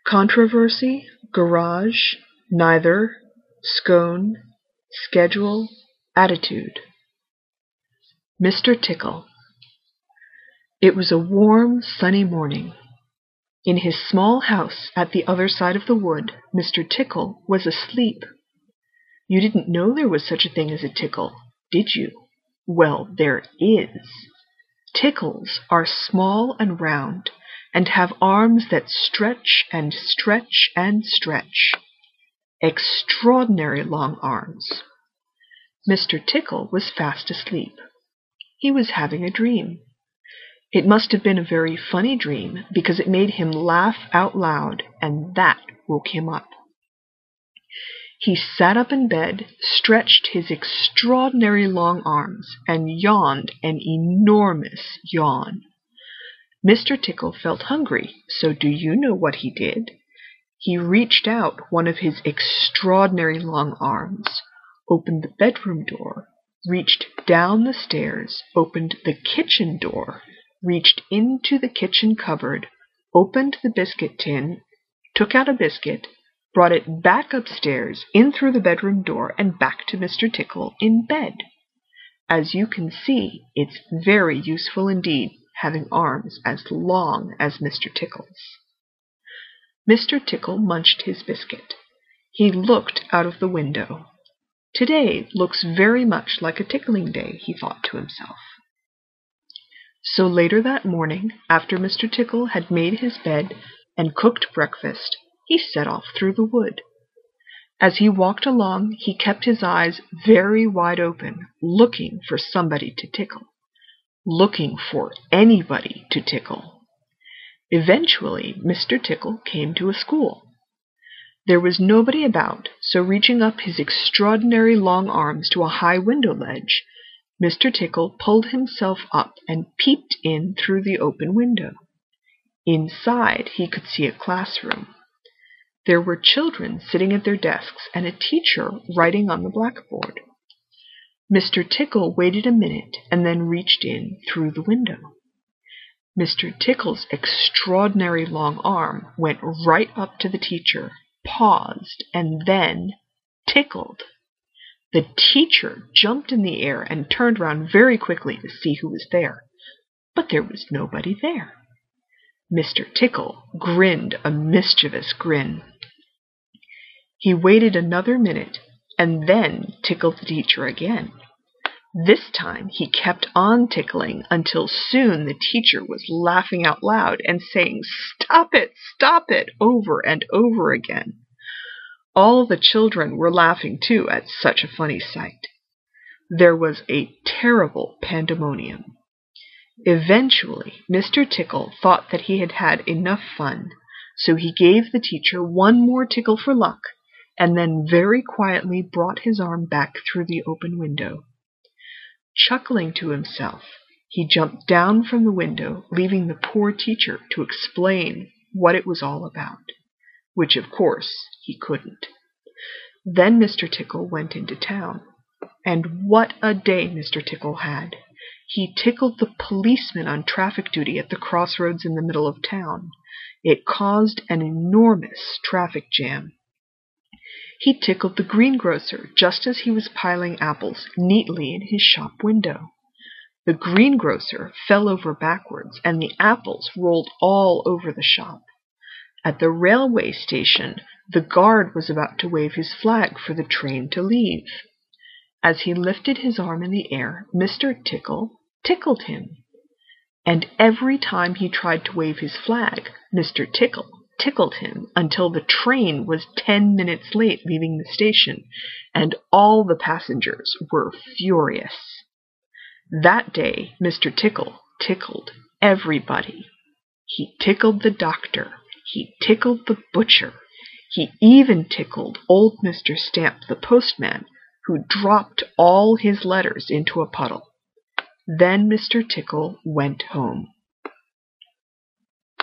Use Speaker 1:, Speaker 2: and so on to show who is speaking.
Speaker 1: controversy, garage, neither, scone, schedule, attitude. Mr. Tickle. It was a warm, sunny morning. In his small house at the other side of the wood, Mr. Tickle was asleep. You didn't know there was such a thing as a tickle, did you? Well, there is. Tickles are small and round, and have arms that stretch and stretch and stretch. Extraordinary long arms. Mr. Tickle was fast asleep. He was having a dream. It must have been a very funny dream, because it made him laugh out loud, and that woke him up. He sat up in bed, stretched his extraordinary long arms, and yawned an enormous yawn. Mr. Tickle felt hungry, so do you know what he did? He reached out one of his extraordinary long arms, opened the bedroom door, reached down the stairs, opened the kitchen door, reached into the kitchen cupboard, opened the biscuit tin, took out a biscuit, brought it back upstairs, in through the bedroom door, and back to Mr. Tickle in bed. As you can see, it's very useful indeed, having arms as long as Mr. Tickle's. Mr. Tickle munched his biscuit. He looked out of the window. Today looks very much like a tickling day, he thought to himself. So later that morning, after Mr. Tickle had made his bed and cooked breakfast, he set off through the wood. As he walked along, he kept his eyes very wide open, looking for somebody to tickle, looking for anybody to tickle. Eventually, Mr. Tickle came to a school. There was nobody about, so reaching up his extraordinary long arms to a high window ledge, Mr. Tickle pulled himself up and peeped in through the open window. Inside, he could see a classroom. There were children sitting at their desks and a teacher writing on the blackboard. Mr. Tickle waited a minute and then reached in through the window. Mr. Tickle's extraordinary long arm went right up to the teacher, paused, and then tickled. The teacher jumped in the air and turned round very quickly to see who was there, but there was nobody there. Mr. Tickle grinned a mischievous grin. He waited another minute and then tickled the teacher again. This time he kept on tickling until soon the teacher was laughing out loud and saying, stop it," over and over again. All the children were laughing too at such a funny sight. There was a terrible pandemonium. Eventually, Mr. Tickle thought that he had had enough fun, so he gave the teacher one more tickle for luck, and then very quietly brought his arm back through the open window. Chuckling to himself, he jumped down from the window, leaving the poor teacher to explain what it was all about, which of course he couldn't. Then Mr. Tickle went into town, and what a day Mr. Tickle had! He tickled the policeman on traffic duty at the crossroads in the middle of town. It caused an enormous traffic jam. He tickled the greengrocer just as he was piling apples neatly in his shop window. The greengrocer fell over backwards, and the apples rolled all over the shop. At the railway station, the guard was about to wave his flag for the train to leave. As he lifted his arm in the air, Mr. Tickle tickled him. And every time he tried to wave his flag, Mr. Tickle tickled him until the train was 10 minutes late leaving the station, and all the passengers were furious. That day, Mr. Tickle tickled everybody. He tickled the doctor. He tickled the butcher. He even tickled old Mr. Stamp, the postman, who dropped all his letters into a puddle. Then Mr. Tickle went home.